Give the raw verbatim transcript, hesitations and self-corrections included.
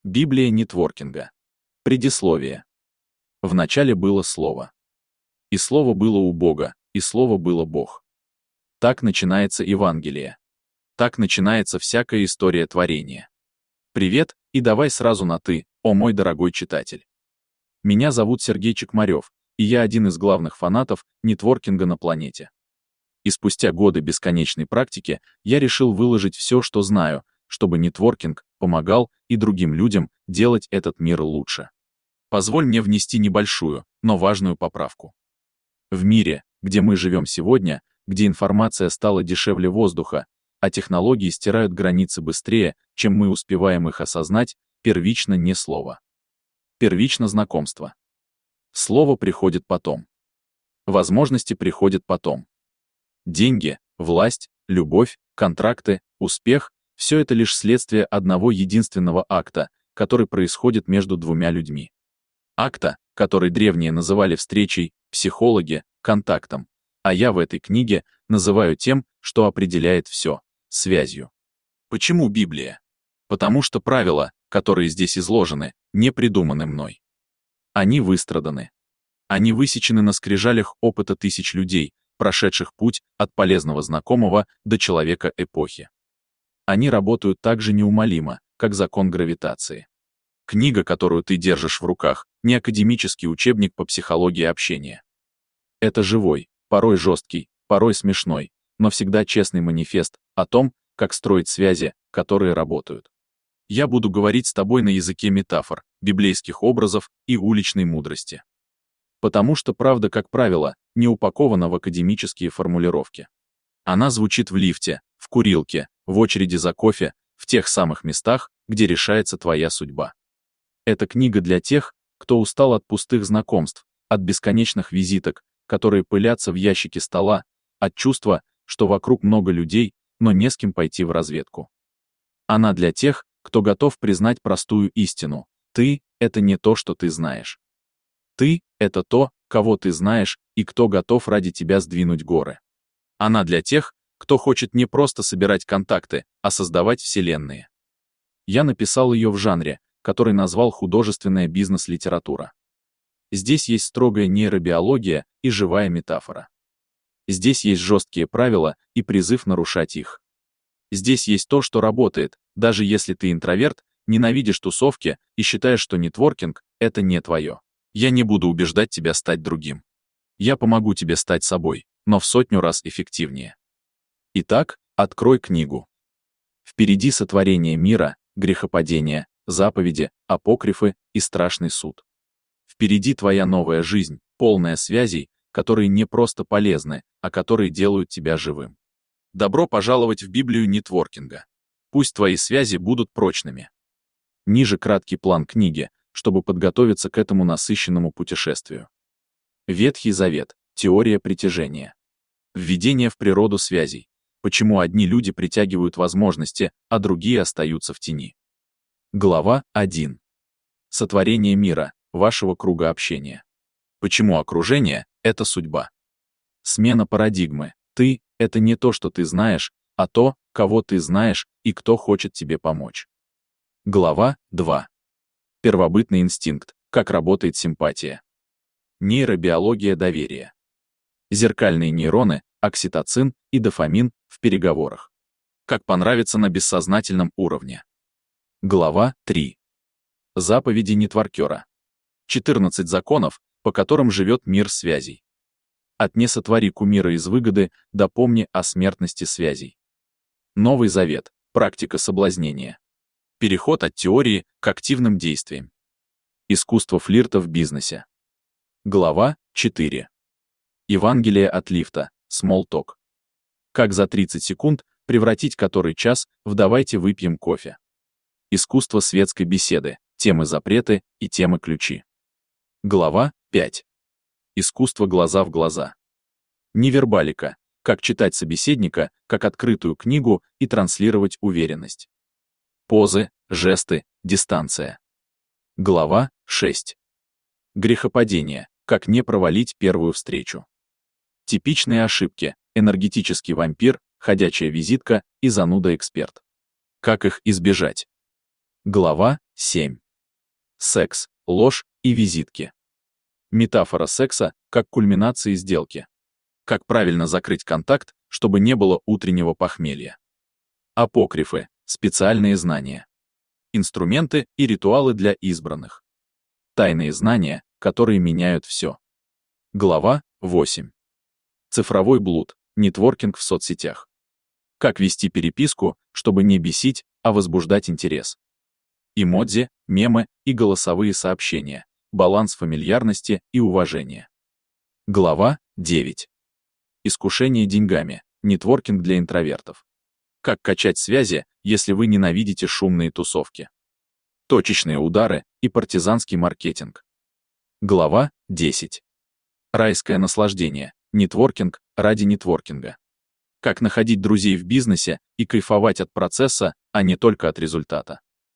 Библия нетворкинга. Предисловие. Вначале было Слово. И Слово было у Бога, и Слово было Бог. Так начинается Евангелие. Так начинается всякая история творения. Привет, и давай сразу на «ты», о мой дорогой читатель. Меня зовут Сергей Чекмарев, и я один из главных фанатов нетворкинга на планете. И спустя годы бесконечной практики я решил выложить все, что знаю, чтобы нетворкинг помогал и другим людям делать этот мир лучше. Позволь мне внести небольшую, но важную поправку. В мире, где мы живем сегодня, где информация стала дешевле воздуха, а технологии стирают границы быстрее, чем мы успеваем их осознать, первично не слово. Первично знакомство. Слово приходит потом. Возможности приходят потом. Деньги, власть, любовь, контракты, успех — все это лишь следствие одного единственного акта, который происходит между двумя людьми. Акта, который древние называли встречей, психологи — контактом, а я в этой книге называю тем, что определяет все — связью. Почему Библия? Потому что правила, которые здесь изложены, не придуманы мной. Они выстраданы. Они высечены на скрижалях опыта тысяч людей, прошедших путь от полезного знакомого до человека эпохи. Они работают так же неумолимо, как закон гравитации. Книга, которую ты держишь в руках, не академический учебник по психологии общения. Это живой, порой жесткий, порой смешной, но всегда честный манифест о том, как строить связи, которые работают. Я буду говорить с тобой на языке метафор, библейских образов и уличной мудрости. Потому что правда, как правило, не упакована в академические формулировки. Она звучит в лифте, в курилке, в очереди за кофе, в тех самых местах, где решается твоя судьба. Это книга для тех, кто устал от пустых знакомств, от бесконечных визиток, которые пылятся в ящике стола, от чувства, что вокруг много людей, но не с кем пойти в разведку. Она для тех, кто готов признать простую истину: ты — это не то, что ты знаешь. Ты — это то, кого ты знаешь, и кто готов ради тебя сдвинуть горы. Она для тех, кто хочет не просто собирать контакты, а создавать вселенные. Я написал ее в жанре, который назвал художественная бизнес-литература. Здесь есть строгая нейробиология и живая метафора. Здесь есть жесткие правила и призыв нарушать их. Здесь есть то, что работает, даже если ты интроверт, ненавидишь тусовки и считаешь, что нетворкинг — это не твое. Я не буду убеждать тебя стать другим. Я помогу тебе стать собой, но в сотню раз эффективнее. Итак, открой книгу. Впереди сотворение мира, грехопадение, заповеди, апокрифы и страшный суд. Впереди твоя новая жизнь, полная связей, которые не просто полезны, а которые делают тебя живым. Добро пожаловать в Библию нетворкинга. Пусть твои связи будут прочными. Ниже краткий план книги, чтобы подготовиться к этому насыщенному путешествию. Ветхий Завет. Теория притяжения. Введение в природу связей. Почему одни люди притягивают возможности, а другие остаются в тени. Глава один. Сотворение мира, вашего круга общения. Почему окружение — это судьба. Смена парадигмы. Ты — это не то, что ты знаешь, а то, кого ты знаешь и кто хочет тебе помочь. Глава два. Первобытный инстинкт. Как работает симпатия. Нейробиология доверия. Зеркальные нейроны, окситоцин и дофамин в переговорах. Как понравится на бессознательном уровне. Глава три. Заповеди нетворкера. четырнадцать законов, по которым живет мир связей. От «не сотвори кумира из выгоды» до «помни о смертности связей». Новый Завет. Практика соблазнения. Переход от теории к активным действиям. Искусство флирта в бизнесе. Глава четыре. Евангелие от лифта. Small talk. Как за тридцать секунд превратить который час в «давайте выпьем кофе». Искусство светской беседы. Темы запреты и темы ключи. Глава пять. Искусство глаза в глаза. Невербалика. Как читать собеседника, как открытую книгу и транслировать уверенность. Позы, жесты, дистанция. Глава шесть. Грехопадение. Как не провалить первую встречу. Типичные ошибки. Энергетический вампир, ходячая визитка и зануда-эксперт. Как их избежать? Глава семь. Секс, ложь и визитки. Метафора секса как кульминации сделки. Как правильно закрыть контакт, чтобы не было утреннего похмелья. Апокрифы, специальные знания. Инструменты и ритуалы для избранных. Тайные знания, которые меняют все. Глава восемь. Цифровой блуд, нетворкинг в соцсетях. Как вести переписку, чтобы не бесить, а возбуждать интерес. Эмодзи, мемы и голосовые сообщения. Баланс фамильярности и уважения. Глава девять. Искушение деньгами. Нетворкинг для интровертов. Как качать связи, если вы ненавидите шумные тусовки. Точечные удары и партизанский маркетинг. Глава десять. Райское наслаждение. Нетворкинг ради нетворкинга. Как находить друзей в бизнесе и кайфовать от процесса, а не только от результата.